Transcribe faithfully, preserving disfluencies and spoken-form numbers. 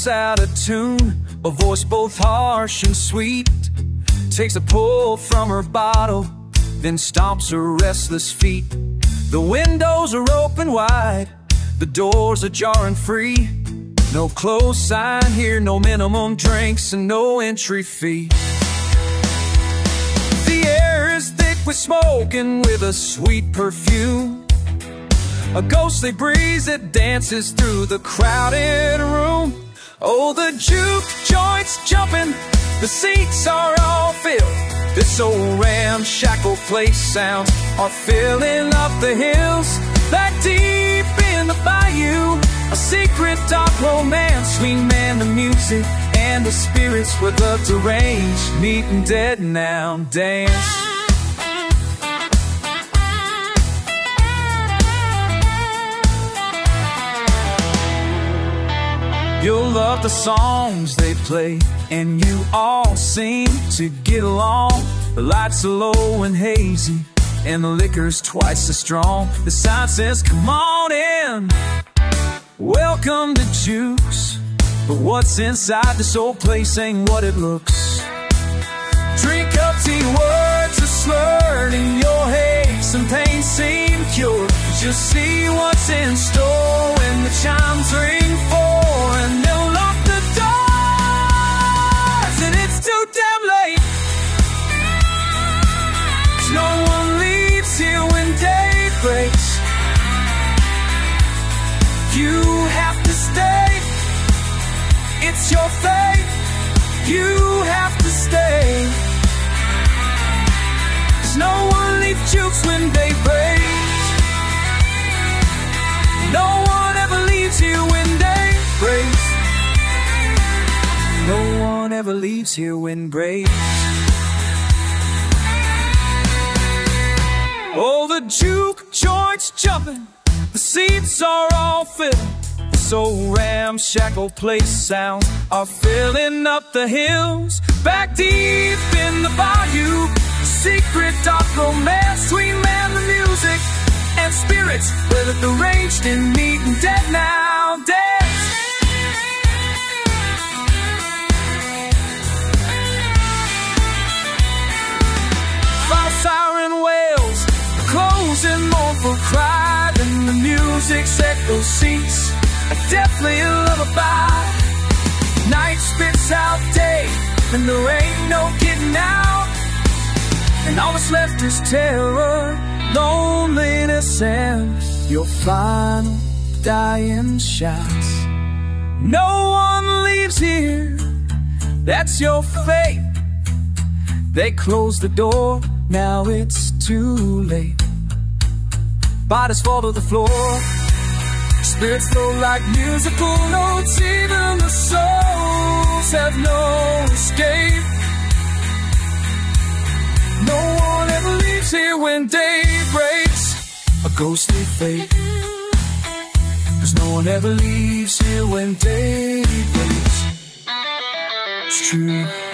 out of tune, a voice both harsh and sweet, takes a pull from her bottle, then stomps her restless feet. The windows are open wide, the doors are jarring free. No close sign here, no minimum drinks and no entry fee. The air is thick with smoke and with a sweet perfume, a ghostly breeze that dances through the crowded room. Oh, the juke joint's jumping, the seats are all filled. This old ramshackle place sounds are filling up the hills. Back deep in the bayou, a secret dark romance. Sweet man, the music and the spirits would love to range, meeting dead now dance. You'll love the songs they play, and you all seem to get along. The lights are low and hazy, and the liquor's twice as strong. The sign says, come on in, welcome to Juke's. But what's inside this old place ain't what it looks. Drink up tea, words are slurred, and your aches and pain seem cured. Just see what's in store when the chimes ring four, and they'll lock the doors, and it's too damn late. 'Cause no one leaves here when day breaks. You have to stay, it's your fate. You have to stay, 'cause no one leaves Juke's when day breaks. No one ever leaves here when day breaks. No one ever leaves here when breaks. Oh, the juke joint's jumping, the seats are all filled. This old ramshackle place sounds are filling up the hills. Back deep in the bayou, secret dark romance. Sweet man, the music and spirits whether arranged in meeting dead now dance. Fire siren wails, closing mournful cry, and the music's echo seats a deathly lullaby. Night spits out day, and there ain't no getting out, and all that's left is terror, loneliness, and your final dying shots. No one leaves here, that's your fate. They close the door, now it's too late. Bodies fall to the floor, spirits flow like musical notes. Even the souls have no escape. No one ever leaves here when day breaks. A ghostly fate, 'cause no one ever leaves here when day breaks. It's true.